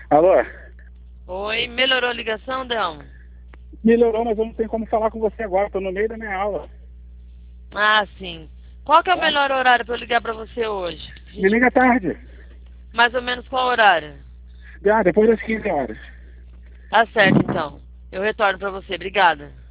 Alô? Oi, melhorou a ligação, Delmo? Melhorou, mas eu não tenho como falar com você agora, tô no meio da minha aula. Ah, sim. Qual que é o Tá? melhor horário para eu ligar para você hoje? Me liga tarde. Mais ou menos qual horário? Depois das 15 horas. Tá certo, então. Eu retorno para você. Obrigada.